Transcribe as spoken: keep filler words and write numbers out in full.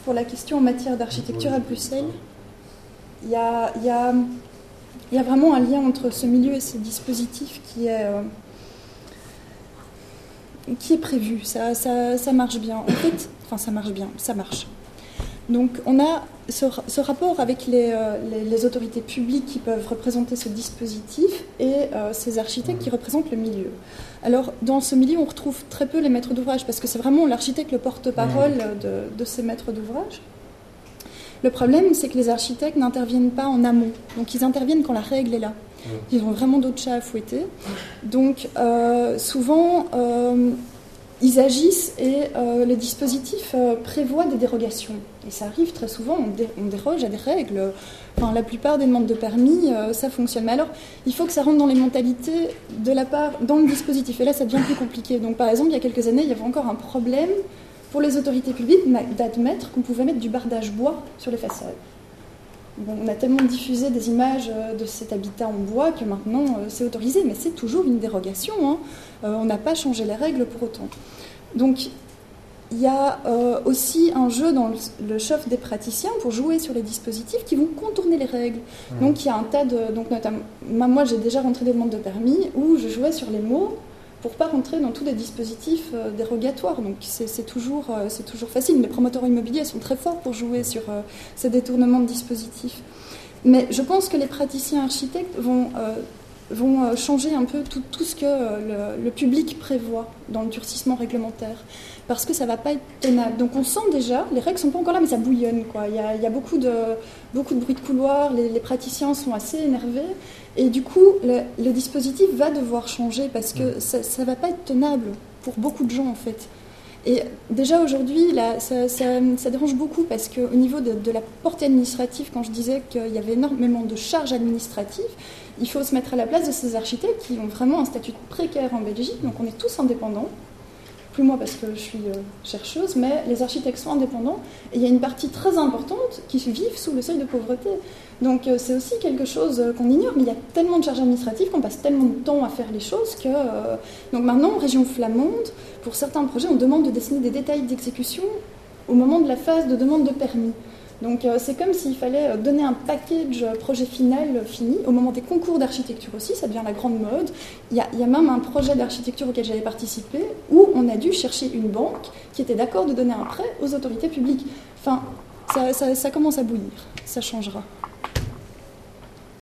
pour la question en matière d'architecture à Bruxelles. Il y a, il y a, il y a vraiment un lien entre ce milieu et ce dispositif qui est, euh, qui est prévu. Ça, ça, ça marche bien. En fait, enfin, ça marche bien, ça marche. Donc, on a ce, ce rapport avec les, euh, les, les autorités publiques qui peuvent représenter ce dispositif et euh, ces architectes qui représentent le milieu. Alors, dans ce milieu, on retrouve très peu les maîtres d'ouvrage parce que c'est vraiment l'architecte le porte-parole de, de ces maîtres d'ouvrage. Le problème, c'est que les architectes n'interviennent pas en amont. Donc, ils interviennent quand la règle est là. Ils ont vraiment d'autres chats à fouetter. Donc, euh, souvent... Euh, ils agissent et euh, le dispositif euh, prévoit des dérogations. Et ça arrive très souvent, on, dé- on déroge à des règles. Enfin, la plupart des demandes de permis, euh, ça fonctionne. Mais alors, il faut que ça rentre dans les mentalités de la part, dans le dispositif. Et là, ça devient plus compliqué. Donc, par exemple, il y a quelques années, il y avait encore un problème pour les autorités publiques d'admettre qu'on pouvait mettre du bardage bois sur les façades. Bon, on a tellement diffusé des images de cet habitat en bois que maintenant euh, c'est autorisé, mais c'est toujours une dérogation. Hein. Euh, on n'a pas changé les règles pour autant. Donc il y a euh, aussi un jeu dans le, le chauffe des praticiens pour jouer sur les dispositifs qui vont contourner les règles. Mmh. Donc il y a un tas de... Donc, notamment, moi j'ai déjà rentré des demandes de permis où je jouais sur les mots pour ne pas rentrer dans tous des dispositifs euh, dérogatoires. Donc c'est, c'est, toujours, euh, c'est toujours facile. Les promoteurs immobiliers sont très forts pour jouer sur euh, ces détournements de dispositifs. Mais je pense que les praticiens architectes vont, euh, vont euh, changer un peu tout, tout ce que euh, le, le public prévoit dans le durcissement réglementaire. Parce que ça ne va pas être tenable. Donc on sent déjà, les règles ne sont pas encore là, mais ça bouillonne, quoi. Il y a, il y a beaucoup, de, beaucoup de bruit de couloir, les, les praticiens sont assez énervés. Et du coup, le, le dispositif va devoir changer parce que ça ne va pas être tenable pour beaucoup de gens, en fait. Et déjà aujourd'hui, là, ça, ça, ça dérange beaucoup parce qu'au niveau de, de la portée administrative, quand je disais qu'il y avait énormément de charges administratives, il faut se mettre à la place de ces architectes qui ont vraiment un statut précaire en Belgique. Donc on est tous indépendants. Plus moi parce que je suis euh, chercheuse, mais les architectes sont indépendants et il y a une partie très importante qui vivent sous le seuil de pauvreté. Donc euh, c'est aussi quelque chose euh, qu'on ignore, mais il y a tellement de charges administratives qu'on passe tellement de temps à faire les choses que... Euh, donc maintenant, en région flamande, pour certains projets, on demande de dessiner des détails d'exécution au moment de la phase de demande de permis. Donc euh, c'est comme s'il fallait donner un package projet final euh, fini. Au moment des concours d'architecture aussi, ça devient la grande mode. Il y a, il y a même un projet d'architecture auquel j'avais participé où on a dû chercher une banque qui était d'accord de donner un prêt aux autorités publiques. Enfin, ça, ça, ça commence à bouillir, ça changera.